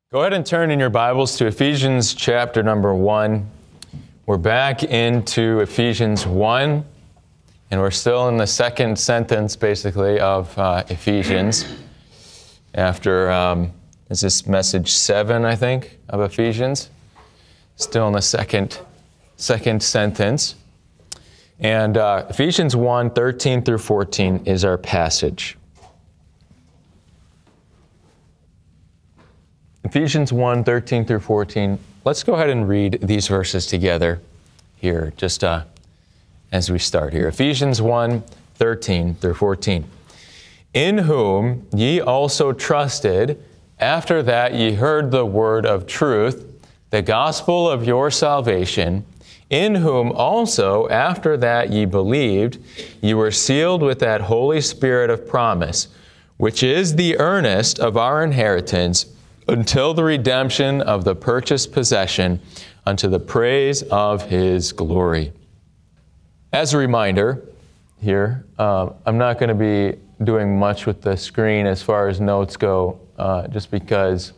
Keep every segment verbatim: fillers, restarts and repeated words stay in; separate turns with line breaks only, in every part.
Go ahead and turn in your Bibles to Ephesians chapter number one. We're back into Ephesians one, and we're still in the second sentence, basically, of uh, Ephesians. After, um, is this message seven, I think, of Ephesians? Still in the second, second sentence. And uh, Ephesians one, thirteen through fourteen is our passage. Ephesians one, thirteen through fourteen. Let's go ahead and read these verses together here, just uh, as we start here. Ephesians one, thirteen through fourteen. In whom ye also trusted, after that ye heard the word of truth, the gospel of your salvation, in whom also, after that ye believed, ye were sealed with that Holy Spirit of promise, which is the earnest of our inheritance, until the redemption of the purchased possession, unto the praise of His glory. As a reminder here, uh, I'm not going to be doing much with the screen as far as notes go, uh, just because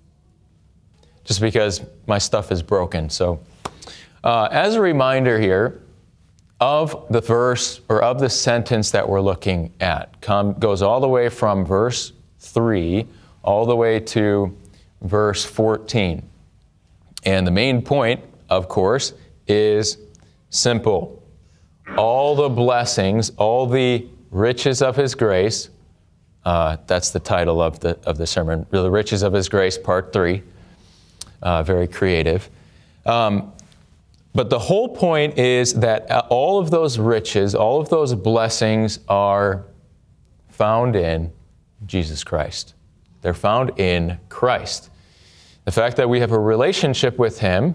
just because my stuff is broken. So, uh, as a reminder here of the verse or of the sentence that we're looking at, come, goes all the way from verse three all the way to verse fourteen. And the main point, of course, is simple. All the blessings, all the riches of His grace, uh, that's the title of the of the sermon, the riches of His grace, part three. Uh, very creative. Um, but the whole point is that all of those riches, all of those blessings are found in Jesus Christ. They're found in Christ. The fact that we have a relationship with Him,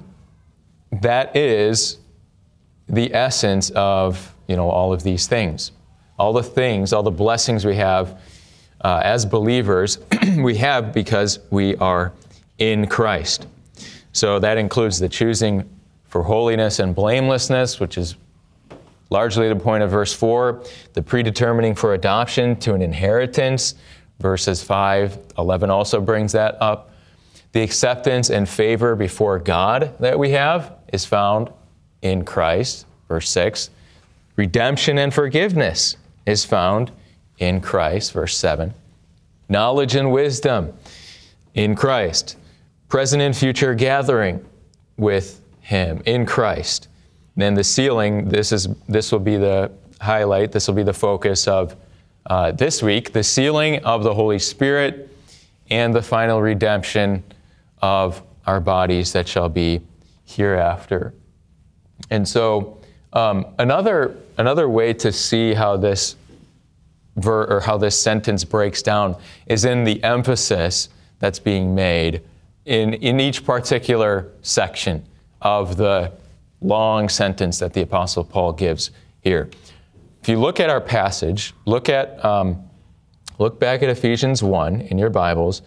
that is the essence of, you know, all of these things. All the things, all the blessings we have uh, as believers, we have because we are in Christ. So that includes the choosing for holiness and blamelessness, which is largely the point of verse four, the predetermining for adoption to an inheritance. Verses five, eleven also brings that up. The acceptance and favor before God that we have is found in Christ. Verse six. Redemption and forgiveness is found in Christ. Verse seven. Knowledge and wisdom in Christ. Present and future gathering with Him in Christ. And then the sealing, this is this will be the highlight, this will be the focus of Uh, this week, the sealing of the Holy Spirit and the final redemption of our bodies that shall be hereafter. And so, um, another another way to see how this ver- or how this sentence breaks down is in the emphasis that's being made in in each particular section of the long sentence that the Apostle Paul gives here. If you look at our passage, look at um, look back at Ephesians one in your Bibles.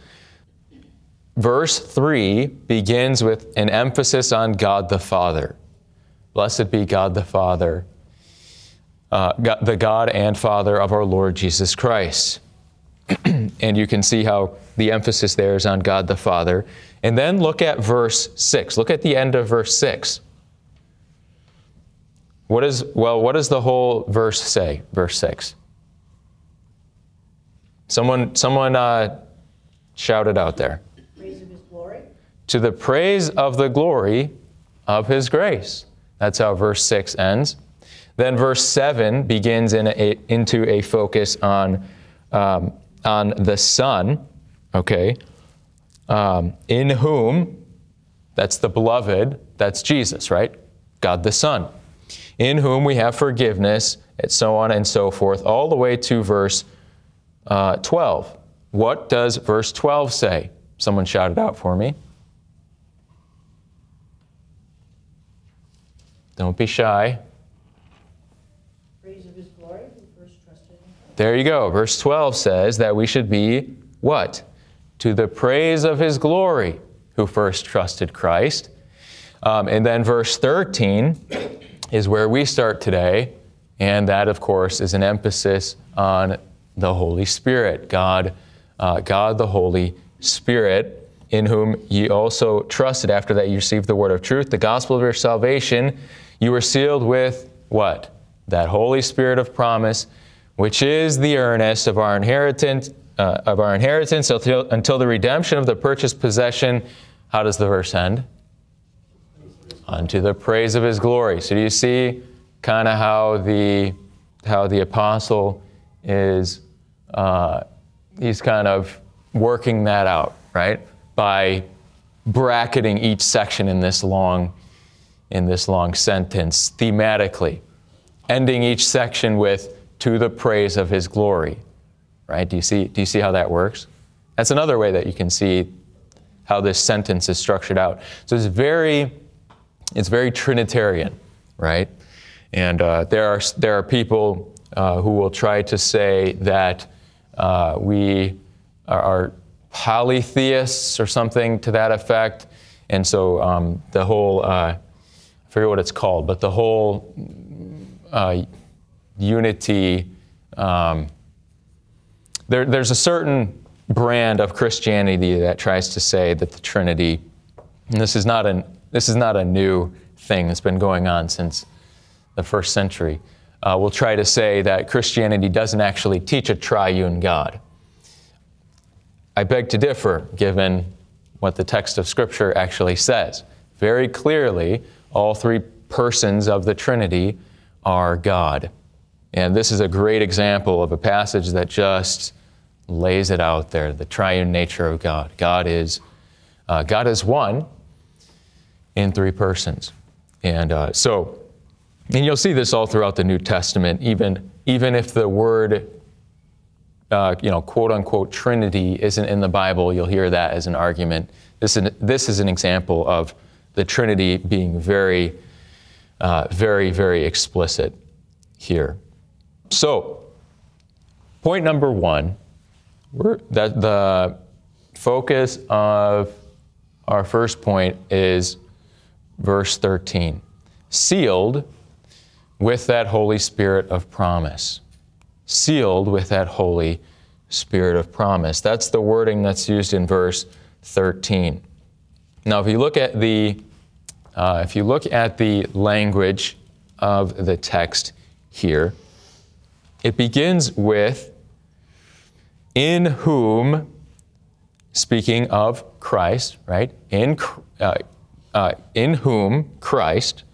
Verse three begins with an emphasis on God the Father. Blessed be God the Father, uh, God, the God and Father of our Lord Jesus Christ. And you can see how the emphasis there is on God the Father. And then look at verse six. Look at the end of verse six. What is, well, what does the whole verse say, verse six? Someone, someone uh, shout it out there.
Praise of His glory.
To the praise of the glory of His grace. That's how verse six ends. Then verse seven begins in a, into a focus on, um, on the Son, okay? Um, in whom, that's the beloved, that's Jesus, right? God the Son. In whom we have forgiveness, and so on and so forth, all the way to verse uh, twelve. What does verse twelve say? Someone shout it out for me. Don't be shy.
Praise of His glory, who first trusted in Him.
There you go. Verse twelve says that we should be what? To the praise of His glory, who first trusted Christ. Um, and then verse thirteen is where we start today, and that, of course, is an emphasis on the Holy Spirit, God, uh, God the Holy Spirit, in whom ye also trusted, after that you received the word of truth, the gospel of your salvation, you were sealed with what? That Holy Spirit of promise, which is the earnest of our inheritance, uh, of our inheritance until, until the redemption of the purchased possession. How does the verse end? Unto the praise of his glory. So do you see kind of how the how the apostle is uh, he's kind of working that out, right? By bracketing each section in this long in this long sentence thematically, ending each section with to the praise of his glory, right? Do you see do you see how that works? That's another way that you can see how this sentence is structured out. So it's very it's very Trinitarian, right? And uh, there are there are people uh, who will try to say that uh, we are, are polytheists or something to that effect, and so um, the whole uh, I forget what it's called, but the whole uh, unity. Um, there, there's a certain brand of Christianity that tries to say that the Trinity, and this is not an this is not a new thing that's been going on since the first century, uh, will try to say that Christianity doesn't actually teach a triune God. I beg to differ, given what the text of Scripture actually says. Very clearly, all three persons of the Trinity are God. And this is a great example of a passage that just lays it out there, the triune nature of God. God is, uh, God is one in three persons. And uh, so, and you'll see this all throughout the New Testament, even, even if the word, uh, you know, quote unquote, Trinity isn't in the Bible, you'll hear that as an argument. This is, this is an example of the Trinity being very, uh, very, very explicit here. So, point number one, we're, that the focus of our first point is verse thirteen. Sealed with that Holy Spirit of promise. Sealed with that Holy Spirit of promise. That's the wording that's used in verse thirteen. Now, if you look at the uh, if you look at the language of the text here, it begins with in whom, speaking of Christ, right? In uh, uh, in whom Christ,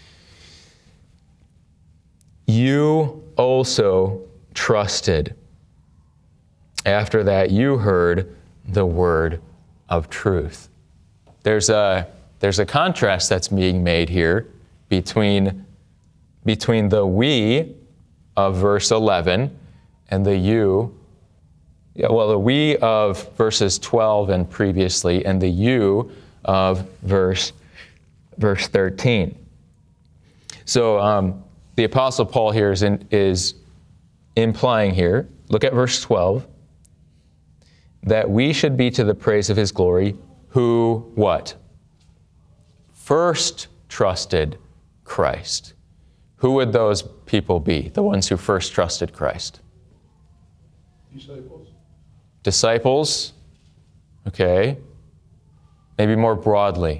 you also trusted. After that, you heard the word of truth. There's a there's a contrast that's being made here between between the we of verse eleven and the you. Yeah, well, the we of verses twelve and previously, and the you of verse verse thirteen. So um, the Apostle Paul here is in, is implying here. Look at verse twelve. That we should be to the praise of his glory, who what? First trusted Christ. Who would those people be? The ones who first trusted Christ.
Disciples.
Disciples. Okay. Maybe more broadly.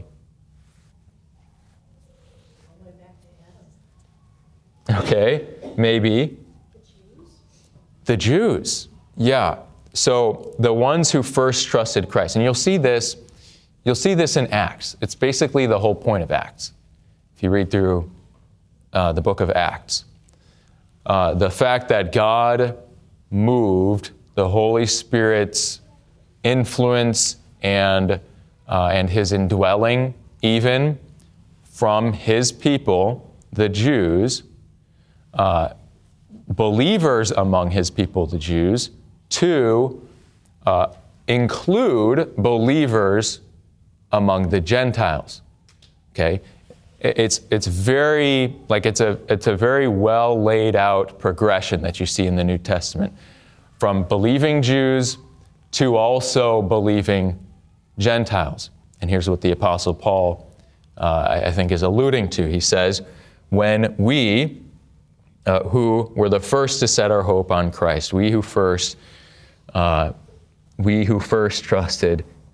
All the way back to Adam.
Okay. Maybe.
The Jews?
The Jews. Yeah. So the ones who first trusted Christ. And you'll see this, you'll see this in Acts. It's basically the whole point of Acts. If you read through uh, the book of Acts. Uh, the fact that God moved the Holy Spirit's influence and, uh, and his indwelling even from his people, the Jews, uh, believers among his people, the Jews, to uh, include believers among the Gentiles. Okay, it's it's very like it's a it's a very well laid out progression that you see in the New Testament, from believing Jews to also believing Gentiles. And here's what the Apostle Paul, uh, I, I think, is alluding to. He says, "When we, uh, who were the first to set our hope on Christ, we who first." Uh, we who first trusted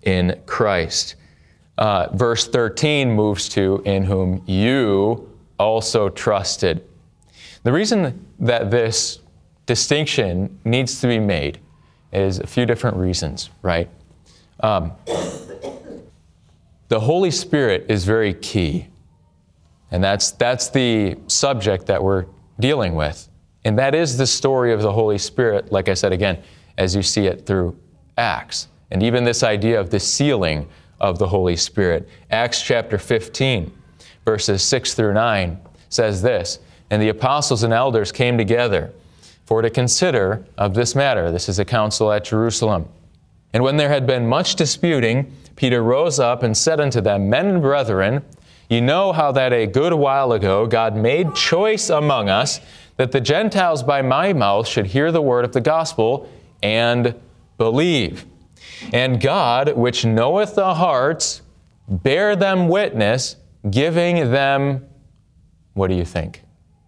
in Christ. Uh, verse thirteen moves to, in whom you also trusted. The reason that this distinction needs to be made is a few different reasons, right? Um, the Holy Spirit is very key. And that's, that's the subject that we're dealing with. And that is the story of the Holy Spirit, like I said again, as you see it through Acts. And even this idea of the sealing of the Holy Spirit. Acts chapter fifteen, verses six through nine says this, "And the apostles and elders came together for to consider of this matter." This is a council at Jerusalem. "And when there had been much disputing, Peter rose up and said unto them, Men and brethren, ye know how that a good while ago God made choice among us that the Gentiles by my mouth should hear the word of the gospel and believe. And God, which knoweth the hearts, bare them witness, giving them," what do you think?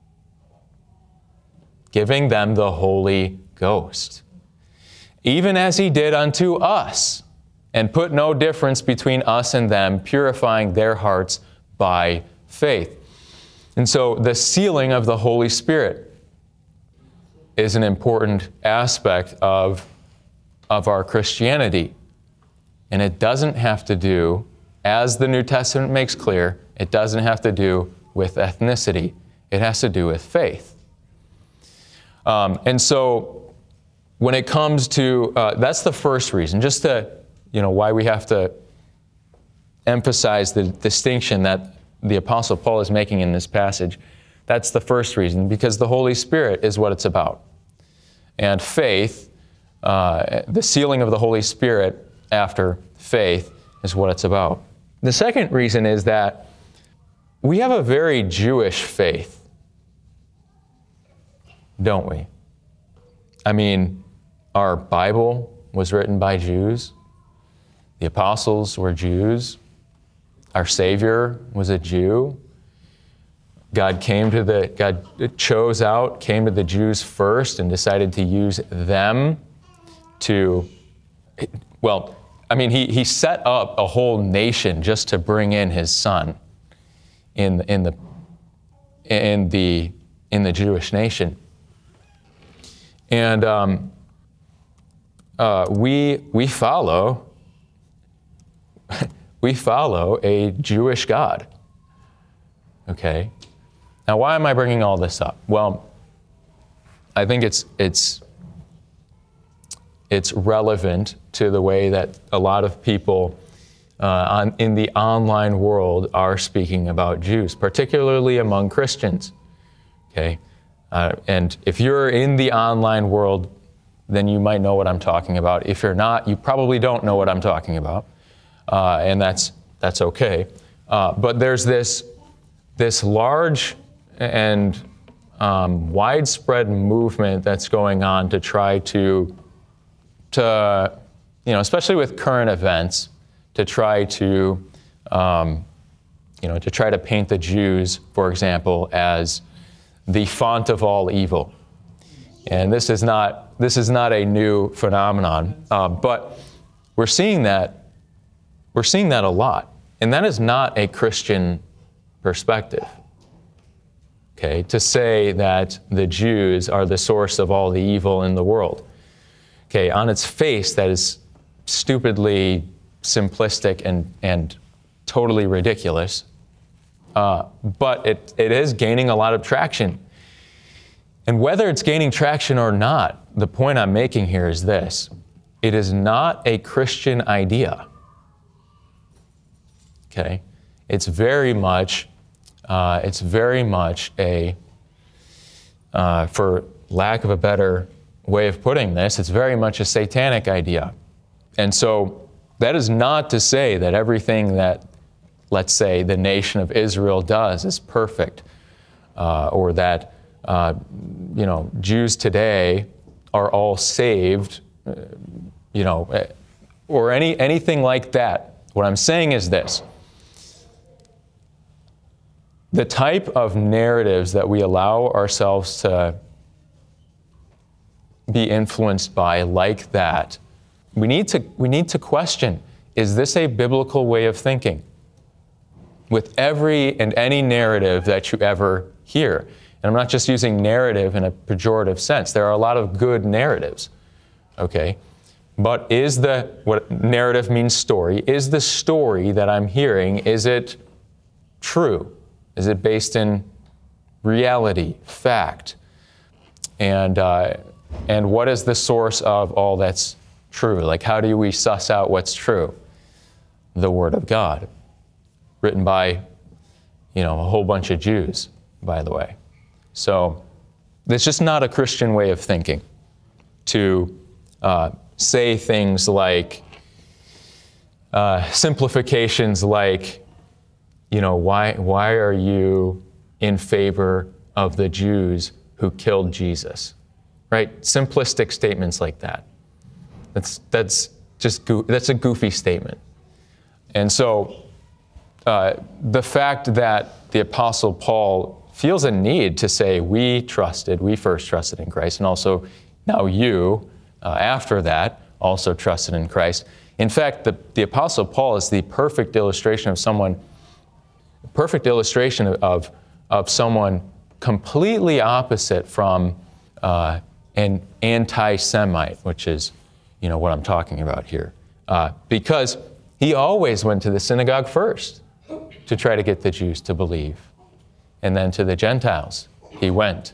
"Giving them the Holy Ghost, even as he did unto us, and put no difference between us and them, purifying their hearts by faith." And so the sealing of the Holy Spirit is an important aspect of, of our Christianity. And it doesn't have to do, as the New Testament makes clear, it doesn't have to do with ethnicity. It has to do with faith. Um, and so when it comes to, uh, that's the first reason, just to, you know, why we have to emphasize the distinction that the Apostle Paul is making in this passage. That's the first reason, because the Holy Spirit is what it's about. And faith, uh, the sealing of the Holy Spirit after faith is what it's about. The second reason is that we have a very Jewish faith, don't we? I mean, our Bible was written by Jews. The apostles were Jews. Our Savior was a Jew. God came to the, God chose out, came to the Jews first and decided to use them to, well, I mean, he, he set up a whole nation just to bring in his son in, in, the, in, the, in the Jewish nation. And um, uh, we, we follow, we follow a Jewish God, okay? Now, why am I bringing all this up? Well, I think it's it's it's relevant to the way that a lot of people uh, on, in the online world are speaking about Jews, particularly among Christians. Okay, uh, and if you're in the online world, then you might know what I'm talking about. If you're not, you probably don't know what I'm talking about, uh, and that's that's okay. Uh, but there's this this large and um, widespread movement that's going on to try to, to, you know, especially with current events, to try to, um, you know, to try to paint the Jews, for example, as the font of all evil. And this is not this is not a new phenomenon, uh, but we're seeing that we're seeing that a lot, and that is not a Christian perspective. Okay, to say that the Jews are the source of all the evil in the world. Okay, on its face, that is stupidly simplistic and, and totally ridiculous. Uh, but it, it is gaining a lot of traction. And whether it's gaining traction or not, the point I'm making here is this. It is not a Christian idea. Okay, it's very much Uh, it's very much a, uh, for lack of a better way of putting this, it's very much a satanic idea. And so that is not to say that everything that, let's say, the nation of Israel does is perfect, uh, or that, uh, you know, Jews today are all saved, uh, you know, or any anything like that. What I'm saying is this. The type of narratives that we allow ourselves to be influenced by like that, we need to, we need to question, is this a biblical way of thinking? With every and any narrative that you ever hear. And I'm not just using narrative in a pejorative sense. There are a lot of good narratives, okay? But is the, what narrative means story, is the story that I'm hearing, is it true? Is it based in reality, fact? And, uh, and what is the source of all that's true? Like, how do we suss out what's true? The Word of God, written by, you know, a whole bunch of Jews, by the way. So it's just not a Christian way of thinking to uh, say things like, uh, simplifications like, you know, why, why are you in favor of the Jews who killed Jesus? Right? Simplistic statements like that. That's, that's just, go- that's a goofy statement. And so uh, the fact that the Apostle Paul feels a need to say, we trusted, we first trusted in Christ, and also now you, uh, after that, also trusted in Christ. In fact, the, the Apostle Paul is the perfect illustration of someone, perfect illustration of, of someone completely opposite from uh, an anti-Semite, which is, you know, what I'm talking about here. Uh, because he always went to the synagogue first to try to get the Jews to believe. And then to the Gentiles, he went.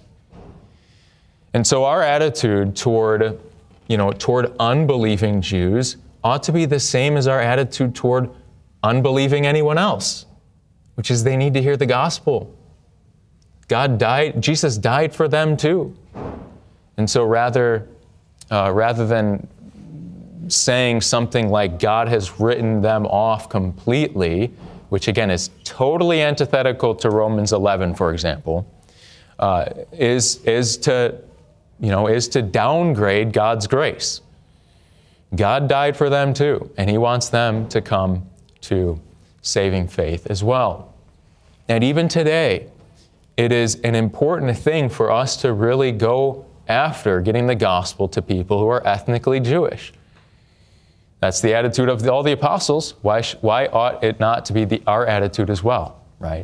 And so our attitude toward, you know, toward unbelieving Jews ought to be the same as our attitude toward unbelieving anyone else, which is they need to hear the gospel. God died, Jesus died for them too. And so rather, uh, rather than saying something like God has written them off completely, which again is totally antithetical to Romans eleven, for example, uh, is, is to, you know, is to downgrade God's grace. God died for them too, and he wants them to come to saving faith as well. And even today, it is an important thing for us to really go after getting the gospel to people who are ethnically Jewish. That's the attitude of all the apostles. Why, sh- why ought it not to be the, our attitude as well, right?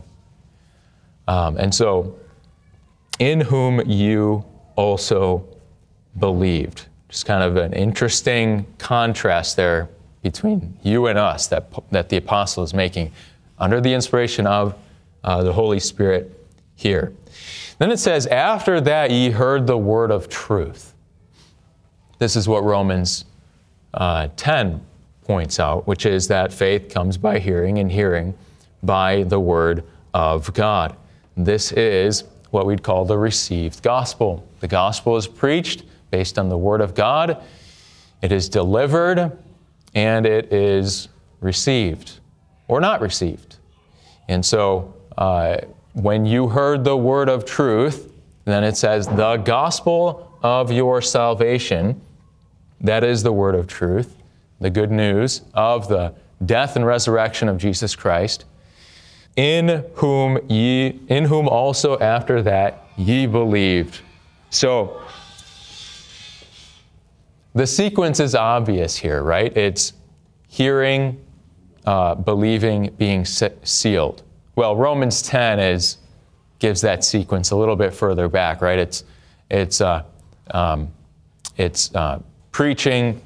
Um, and so, in whom you also believed. Just kind of an interesting contrast there between you and us that, that the apostle is making under the inspiration of uh, the Holy Spirit here. Then it says, after that ye heard the word of truth. This is what Romans Uh, ten points out, which is that faith comes by hearing, and hearing by the word of God. This is what we'd call the received gospel. The gospel is preached based on the word of God. It is delivered, and it is received or not received. And so uh, when you heard the word of truth, then it says the gospel of your salvation. That is the word of truth, the good news of the death and resurrection of Jesus Christ, in whom ye, in whom also after that ye believed. So the sequence is obvious here, right? It's hearing, uh, believing, being sealed. Well, Romans ten is gives that sequence a little bit further back, right? It's it's uh, um, it's uh, preaching,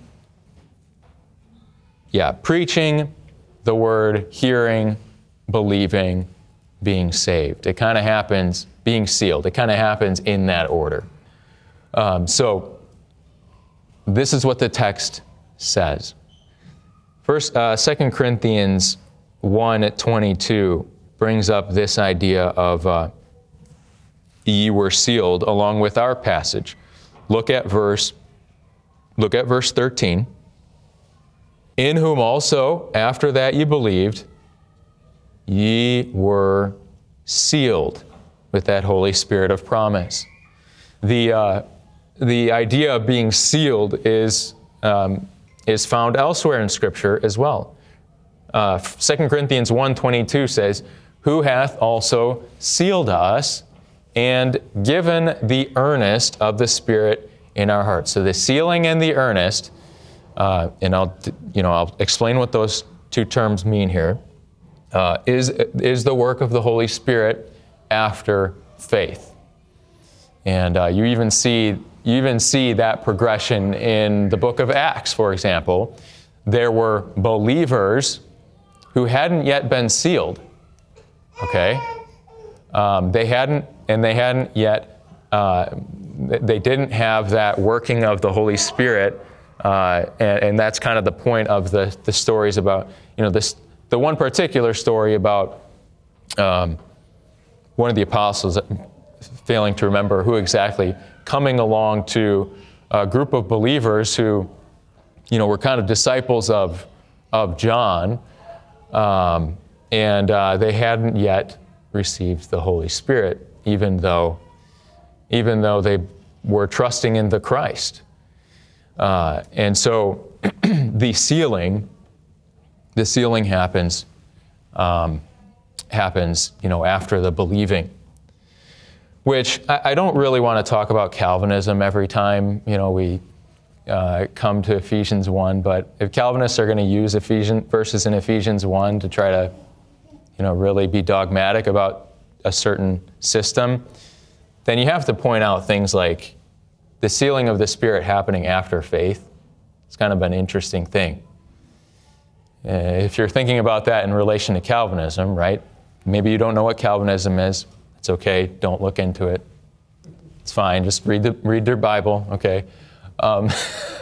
yeah, preaching the word, hearing, believing, being saved. It kind of happens, being sealed. It kind of happens in that order. Um, so this is what the text says. First, uh, Second Corinthians one twenty-two brings up this idea of uh, ye were sealed along with our passage. Look at verse Look at verse thirteen. In whom also, after that ye believed, ye were sealed with that Holy Spirit of promise. The, uh, the idea of being sealed is, um, is found elsewhere in Scripture as well. Uh, Second Corinthians one twenty-two says, who hath also sealed us and given the earnest of the Spirit in our hearts. So the sealing and the earnest uh, and I'll, you know, I'll explain what those two terms mean here, uh, is, is the work of the Holy Spirit after faith. And uh, you even see you even see that progression in the book of Acts, for example. There were believers who hadn't yet been sealed. Okay, um, they hadn't, and they hadn't yet. Uh, they didn't have that working of the Holy Spirit, uh, and, and that's kind of the point of the the stories about, you know, this the one particular story about um, one of the apostles, failing to remember who exactly, coming along to a group of believers who, you know, were kind of disciples of of John, um, and uh, they hadn't yet received the Holy Spirit, even though, even though they were trusting in the Christ. Uh, and so, the sealing, the sealing happens, um, happens, you know, after the believing. Which I, I don't really want to talk about Calvinism every time, you know, we uh, come to Ephesians one, but if Calvinists are going to use Ephesians verses in Ephesians one to try to, you know, really be dogmatic about a certain system, then you have to point out things like the sealing of the Spirit happening after faith. It's kind of an interesting thing. Uh, if you're thinking about that in relation to Calvinism, right? Maybe you don't know what Calvinism is. It's okay. Don't look into it. It's fine. Just read the read their Bible. Okay. Um,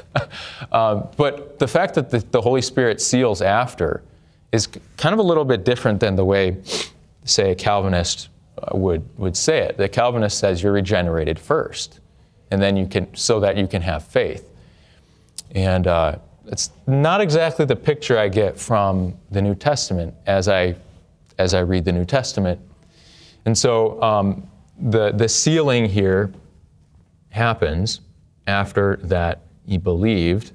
um, but the fact that the, the Holy Spirit seals after is kind of a little bit different than the way, say, a Calvinist uh, would would say it. The Calvinist says you're regenerated first, and then you can, so that you can have faith. And uh, it's not exactly the picture I get from the New Testament as I as I read the New Testament. And so um, the, the sealing here happens after that he believed,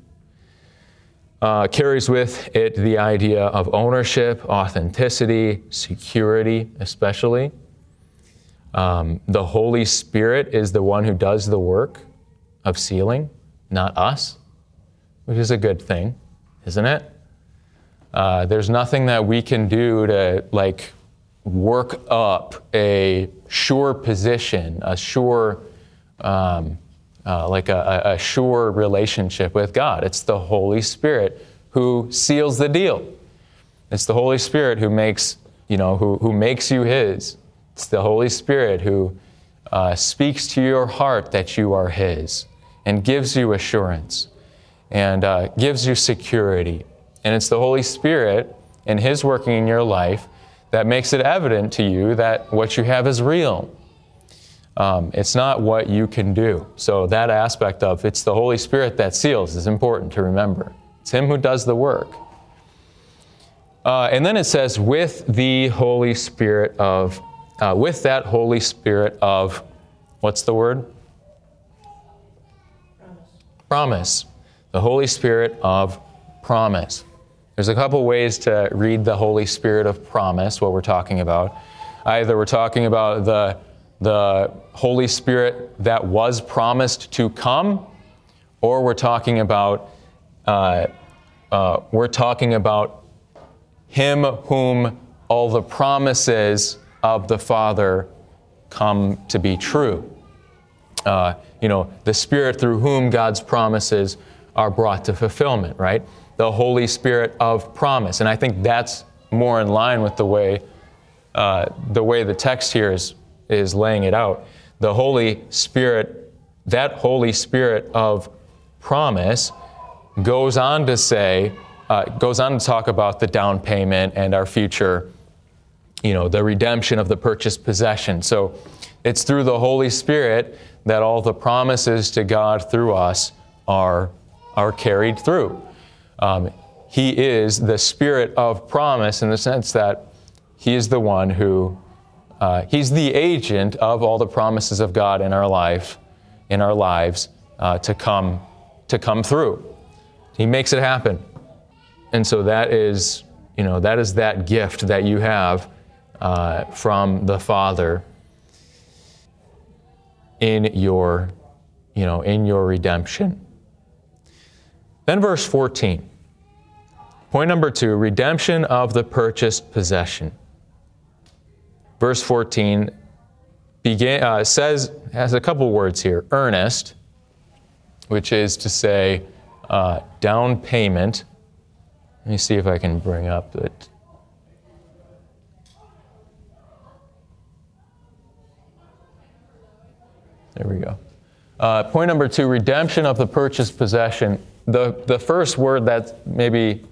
uh, carries with it the idea of ownership, authenticity, security especially. Um, the Holy Spirit is the one who does the work of sealing, not us, which is a good thing, isn't it? Uh, there's nothing that we can do to, like, work up a sure position, a sure, um, uh, like a, a sure relationship with God. It's the Holy Spirit who seals the deal. It's the Holy Spirit who makes, you know, who, who makes you His. It's the Holy Spirit who uh, speaks to your heart that you are His and gives you assurance and uh, gives you security. And it's the Holy Spirit and His working in your life that makes it evident to you that what you have is real. Um, it's not what you can do. So that aspect of it's the Holy Spirit that seals is important to remember. It's Him who does the work. Uh, and then it says, with the Holy Spirit of, uh, with that Holy Spirit of, what's the word?
Promise.
Promise. The Holy Spirit of promise. There's a couple ways to read the Holy Spirit of promise, what we're talking about. Either we're talking about the, the Holy Spirit that was promised to come, or we're talking about uh, uh, we're talking about Him whom all the promises of the Father come to be true. Uh, you know, the Spirit through whom God's promises are brought to fulfillment, right? The Holy Spirit of promise. And I think that's more in line with the way uh, the way the text here is, is laying it out. The Holy Spirit, that Holy Spirit of promise goes on to say, uh, goes on to talk about the down payment and our future, you know, the redemption of the purchased possession. So it's through the Holy Spirit that all the promises to God through us are, are carried through. Um, he is the Spirit of promise in the sense that He is the one who, uh, He's the agent of all the promises of God in our life, in our lives, uh, to come, to come through. He makes it happen. And so that is, you know, that is that gift that you have uh, from the Father in your, you know, in your redemption. Then verse fourteen. Point number two, redemption of the purchased possession. Verse fourteen begin, uh, says, has a couple words here, earnest, which is to say uh, down payment. Let me see if I can bring up it. There we go. Uh, point number two, redemption of the purchased possession. The, the first word that's maybe,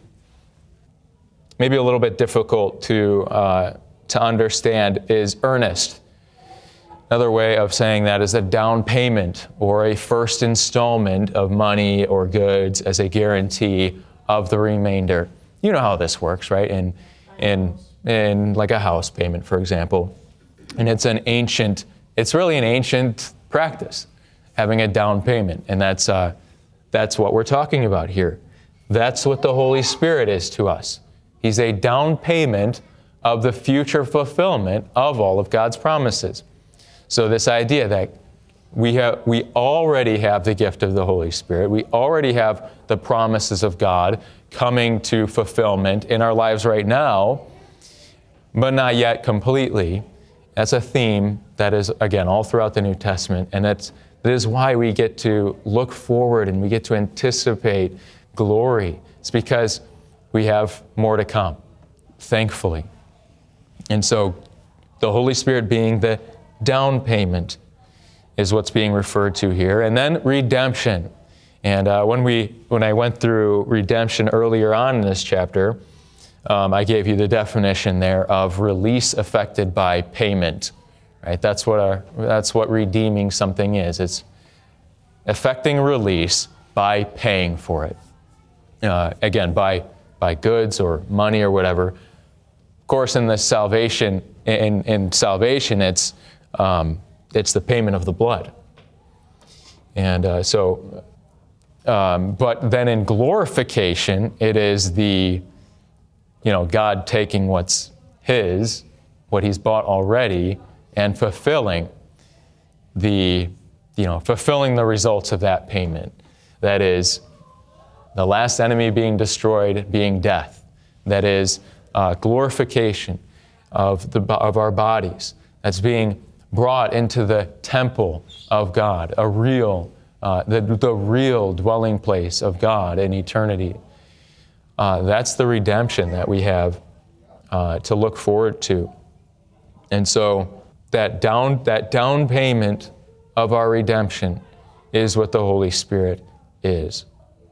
maybe a little bit difficult to, uh, to understand is earnest. Another way of saying that is a down payment or a first installment of money or goods as a guarantee of the remainder. You know how this works, right? In, in, in like a house payment, for example. And it's an ancient, it's really an ancient practice, having a down payment. And that's, uh, that's what we're talking about here. That's what the Holy Spirit is to us. He's a down payment of the future fulfillment of all of God's promises. So this idea that we have, we already have the gift of the Holy Spirit, we already have the promises of God coming to fulfillment in our lives right now, but not yet completely. That's a theme that is, again, all throughout the New Testament, and that's, that is why we get to look forward and we get to anticipate glory. It's because we have more to come, thankfully. And so the Holy Spirit being the down payment is what's being referred to here. And then redemption. And uh, when we when I went through redemption earlier on in this chapter, um, I gave you the definition there of release affected by payment. Right? That's what our that's what redeeming something is. It's affecting release by paying for it. Uh, again, by by goods or money or whatever. Of course, in the salvation in, in salvation, it's Um, it's the payment of the blood. And uh, so, um, but then in glorification, it is the, you know, God taking what's His, what He's bought already, and fulfilling the, you know, fulfilling the results of that payment. That is, the last enemy being destroyed, being death. That is uh, glorification of the of our bodies. That's being brought into the temple of God, a real, uh, the, the real dwelling place of God in eternity. Uh, that's the redemption that we have uh, to look forward to. And so that down, that down payment of our redemption is what the Holy Spirit is.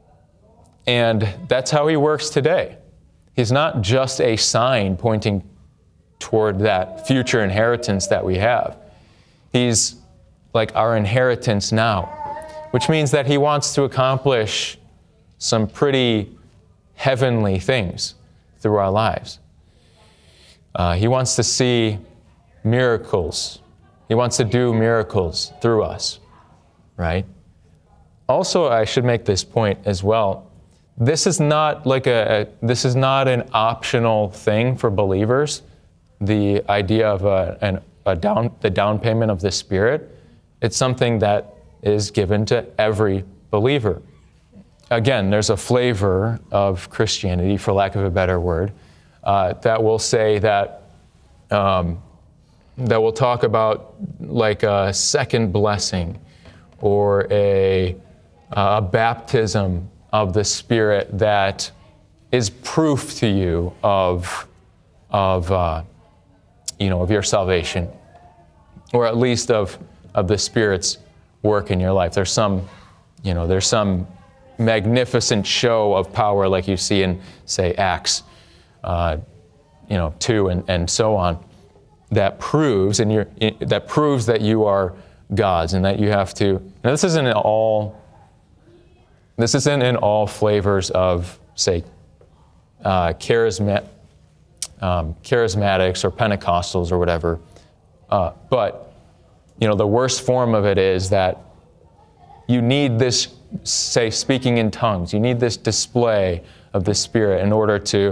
And that's how He works today. He's not just a sign pointing toward that future inheritance that we have. He's like our inheritance now, which means that He wants to accomplish some pretty heavenly things through our lives. Uh, he wants to see miracles. He wants to do miracles through us, right? Also, I should make this point as well. This is not like a, a this is not an optional thing for believers. The idea of a, an A down, the down payment of the Spirit, it's something that is given to every believer. Again, there's a flavor of Christianity, for lack of a better word, uh, that will say that, um, that will talk about like a second blessing or a, a baptism of the Spirit that is proof to you of, of uh, you know, of your salvation, or at least of, of the Spirit's work in your life. There's some, you know, there's some magnificent show of power like you see in, say, Acts, uh, you know, two and, and so on, that proves, and you're, that proves that you are God's and that you have to, now this isn't in all, this isn't in all flavors of, say, uh, charisma, um, charismatics or Pentecostals or whatever. Uh, but, you know, the worst form of it is that you need this, say, speaking in tongues. You need this display of the Spirit in order to,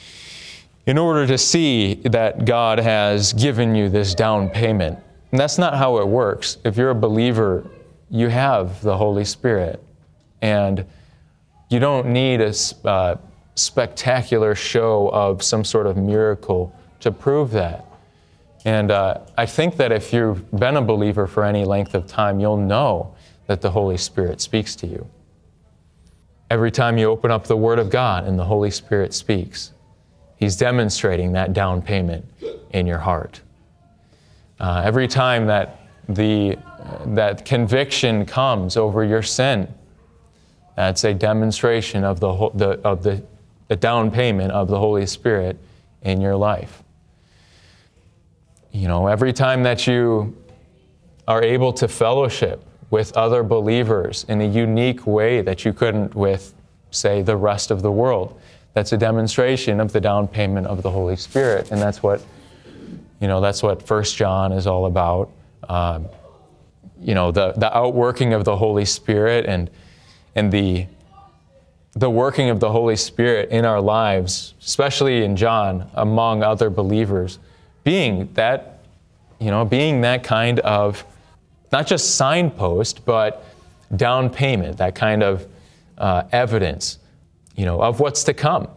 in order to see that God has given you this down payment. And that's not how it works. If you're a believer, you have the Holy Spirit. And You don't need a uh, spectacular show of some sort of miracle to prove that. And uh, I think that if you've been a believer for any length of time, you'll know that the Holy Spirit speaks to you. Every time you open up the Word of God and the Holy Spirit speaks, He's demonstrating that down payment in your heart. Uh, every time that the uh, that conviction comes over your sin, that's a demonstration of the the of the, the down payment of the Holy Spirit in your life. You know, every time that you are able to fellowship with other believers in a unique way that you couldn't with, say, the rest of the world, that's a demonstration of the down payment of the Holy Spirit, and that's what you know. That's what First John is all about. Um, you know, the the outworking of the Holy Spirit and and the the working of the Holy Spirit in our lives, especially in John, among other believers, being that, you know, being that kind of not just signpost, but down payment, that kind of uh, evidence, you know, of what's to come.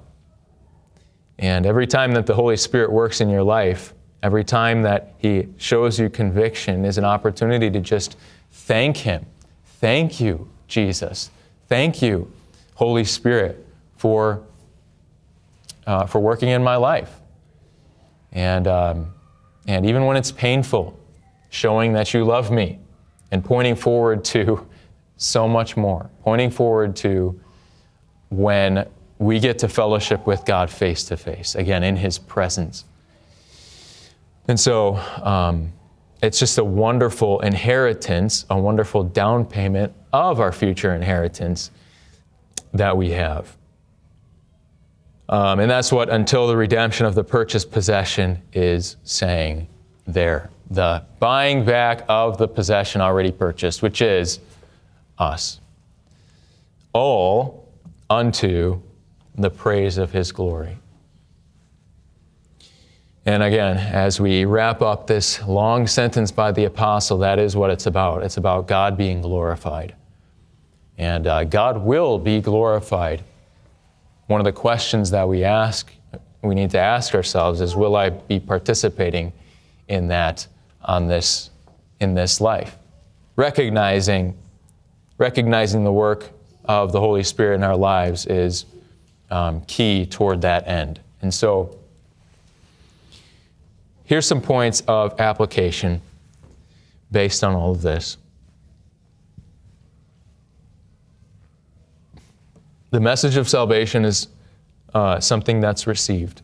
And every time that the Holy Spirit works in your life, every time that He shows you conviction is an opportunity to just thank Him. Thank you, Jesus. Thank you, Holy Spirit, for uh, for working in my life. And um, and even when it's painful, showing that you love me and pointing forward to so much more, pointing forward to when we get to fellowship with God face to face, again, in His presence. And so um, it's just a wonderful inheritance, a wonderful down payment of our future inheritance that we have. Um, and that's what until the redemption of the purchased possession is saying there. The buying back of the possession already purchased, which is us. All unto the praise of His glory. And again, as we wrap up this long sentence by the apostle, that is what it's about. It's about God being glorified. And uh, God will be glorified. One of the questions that we ask, we need to ask ourselves is, will I be participating in that on this, in this life? Recognizing, recognizing the work of the Holy Spirit in our lives is um, key toward that end. And so, here's some points of application based on all of this. The message of salvation is uh, something that's received.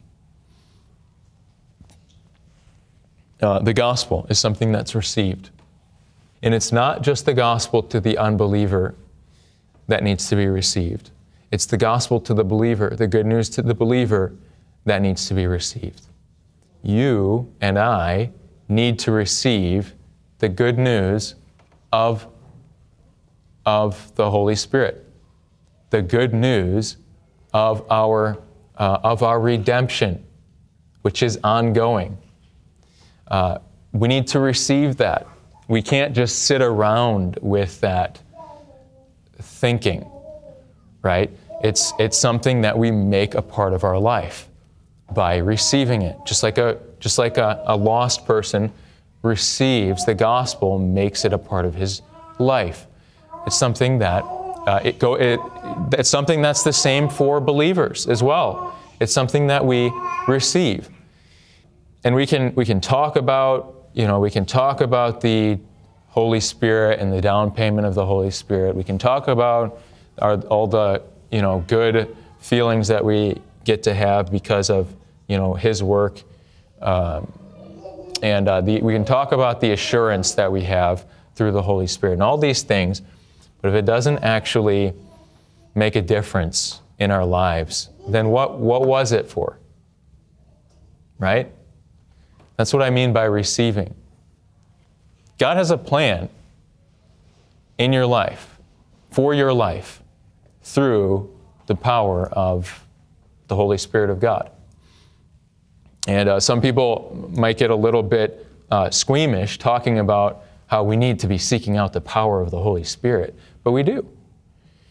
Uh, the gospel is something that's received. And it's not just the gospel to the unbeliever that needs to be received. It's the gospel to the believer, the good news to the believer that needs to be received. You and I need to receive the good news of, of the Holy Spirit, the good news of our, uh, of our redemption, which is ongoing. Uh, we need to receive that. We can't just sit around with that thinking, right? It's, it's something that we make a part of our life by receiving it. Just like a just like a, a lost person receives the gospel, makes it a part of his life. It's something that uh, it go. It, it's something that's the same for believers as well. It's something that we receive, and we can we can talk about you know we can talk about the Holy Spirit and the down payment of the Holy Spirit. We can talk about our, all the you know good feelings that we get to have because of you know His work, um, and uh, the, we can talk about the assurance that we have through the Holy Spirit and all these things. But if it doesn't actually make a difference in our lives, then what what was it for? Right? That's what I mean by receiving. God has a plan in your life, for your life, through the power of the Holy Spirit of God. And uh, some people might get a little bit uh, squeamish talking about how we need to be seeking out the power of the Holy Spirit, but we do.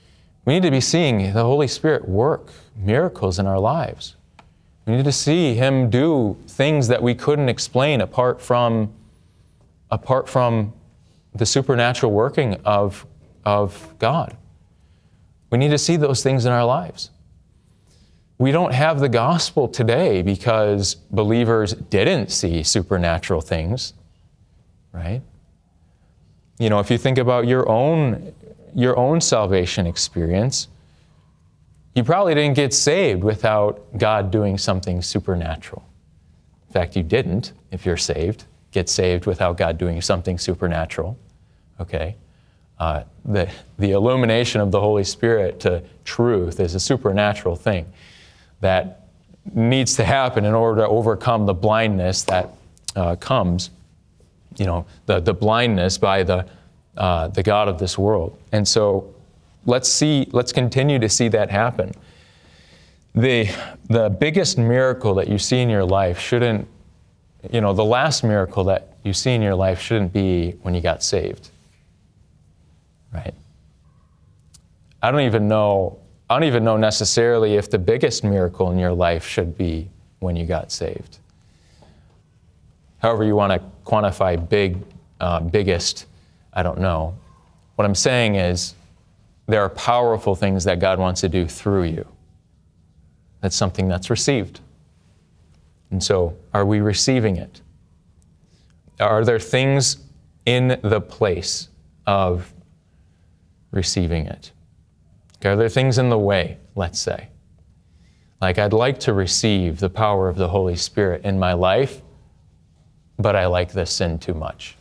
We need to be seeing the Holy Spirit work miracles in our lives. We need to see Him do things that we couldn't explain apart from, apart from the supernatural working of, of God. We need to see those things in our lives. We don't have the gospel today because believers didn't see supernatural things, right? You know, if you think about your own, your own salvation experience, you probably didn't get saved without God doing something supernatural. In fact, you didn't, if you're saved, get saved without God doing something supernatural, okay? Uh, the, the illumination of the Holy Spirit to truth is a supernatural thing that needs to happen in order to overcome the blindness that uh, comes, you know, the, the blindness by the, uh, the God of this world. And so let's see, let's continue to see that happen. The, the biggest miracle that you see in your life shouldn't, you know, the last miracle that you see in your life shouldn't be when you got saved. Right? I don't even know, I don't even know necessarily if the biggest miracle in your life should be when you got saved. However you want to quantify big, uh, biggest, I don't know. What I'm saying is there are powerful things that God wants to do through you. That's something that's received. And so, are we receiving it? Are there things in the place of receiving it? Are there things in the way, let's say? Like, I'd like to receive the power of the Holy Spirit in my life, but I like this sin too much.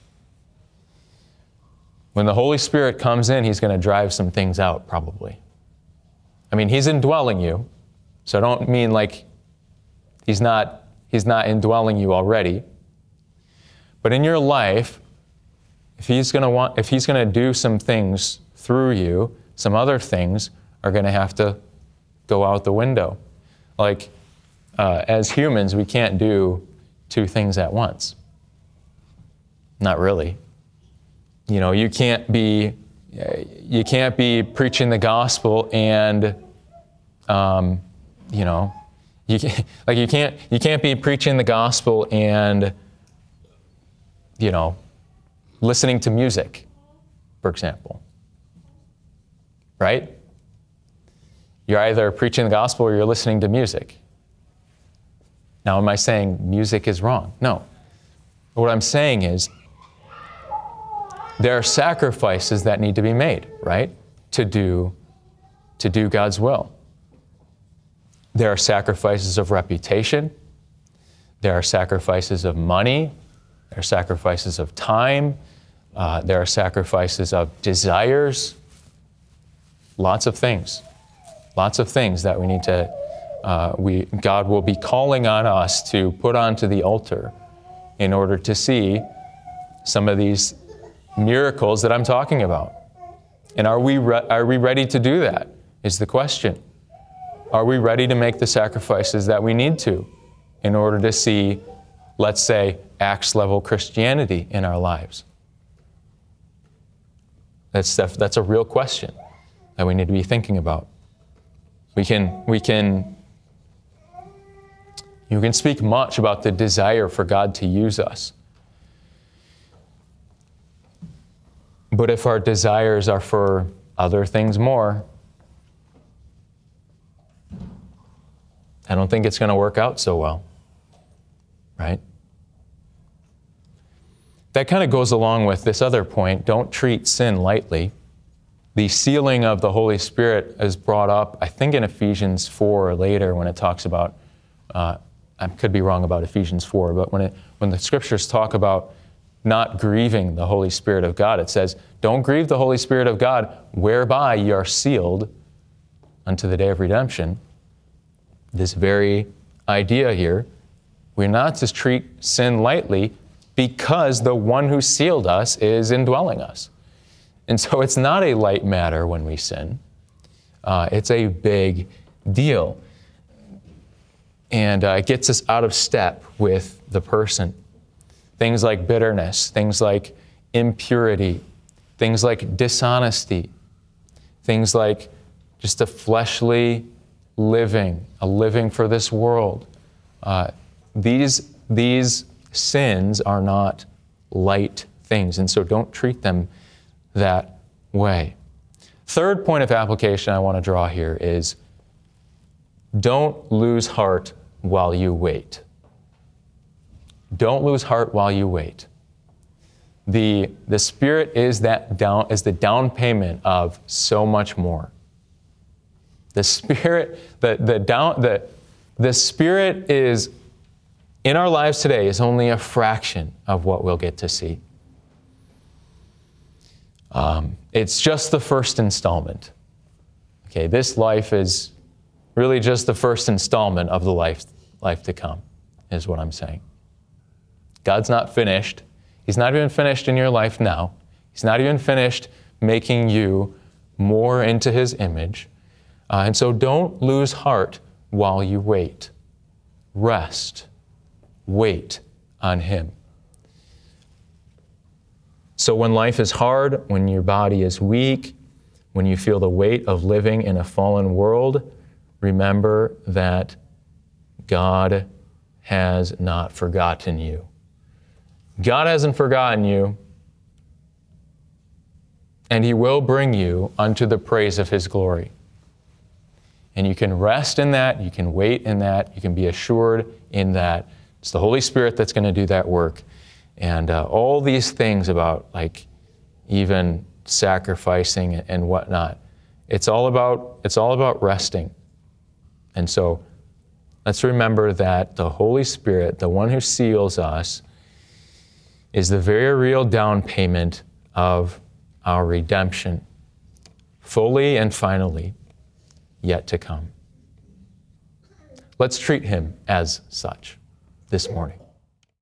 When the Holy Spirit comes in, He's going to drive some things out, probably. I mean, He's indwelling you, so I don't mean like He's not, He's not indwelling you already. But in your life, if He's going to want, if He's going to do some things through you, some other things are going to have to go out the window. Like, uh, as humans, we can't do two things at once. Not really. You know, you can't be, you can't be preaching the gospel and, um, you know, you can't, like you can't, you can't be preaching the gospel and, you know, listening to music, for example. Right? You're either preaching the gospel or you're listening to music. Now, am I saying music is wrong? No. What I'm saying is there are sacrifices that need to be made, right? To do, to do God's will. There are sacrifices of reputation. There are sacrifices of money. There are sacrifices of time. Uh, there are sacrifices of desires. Lots of things, lots of things that we need to, uh, we, God will be calling on us to put onto the altar in order to see some of these miracles that I'm talking about. And are we, re- are we ready to do that, is the question. Are we ready to make the sacrifices that we need to in order to see, let's say, Acts-level Christianity in our lives? That's, that's a real question that we need to be thinking about. We can, we can, you can speak much about the desire for God to use us. But if our desires are for other things more, I don't think it's going to work out so well, right? That kind of goes along with this other point. Don't treat sin lightly. The sealing of the Holy Spirit is brought up, I think, in Ephesians four or later when it talks about, uh, I could be wrong about Ephesians four, but when, it, when the scriptures talk about not grieving the Holy Spirit of God, it says, don't grieve the Holy Spirit of God, whereby ye are sealed unto the day of redemption. This very idea here, we're not to treat sin lightly because the one who sealed us is indwelling us. And so it's not a light matter when we sin. Uh, it's a big deal. And uh, it gets us out of step with the person. Things like bitterness, things like impurity, things like dishonesty, things like just a fleshly living, a living for this world. Uh, these, these sins are not light things, and so don't treat them that way. Third point of application I want to draw here is don't lose heart while you wait. Don't lose heart while you wait. The, the Spirit is, that down, is the down payment of so much more. The Spirit, the, the, down, the, the Spirit is, in our lives today, is only a fraction of what we'll get to see. Um, it's just the first installment. Okay, this life is really just the first installment of the life, life to come, is what I'm saying. God's not finished. He's not even finished in your life now. He's not even finished making you more into His image. Uh, and so don't lose heart while you wait. Rest. Wait on Him. So when life is hard, when your body is weak, when you feel the weight of living in a fallen world, remember that God has not forgotten you. God hasn't forgotten you, and He will bring you unto the praise of His glory. And you can rest in that, you can wait in that, you can be assured in that. It's the Holy Spirit that's going to do that work. And uh, all these things about like even sacrificing and whatnot, it's all about it's all about resting. And so let's remember that the Holy Spirit, the one who seals us, is the very real down payment of our redemption, fully and finally yet to come. Let's treat Him as such this morning.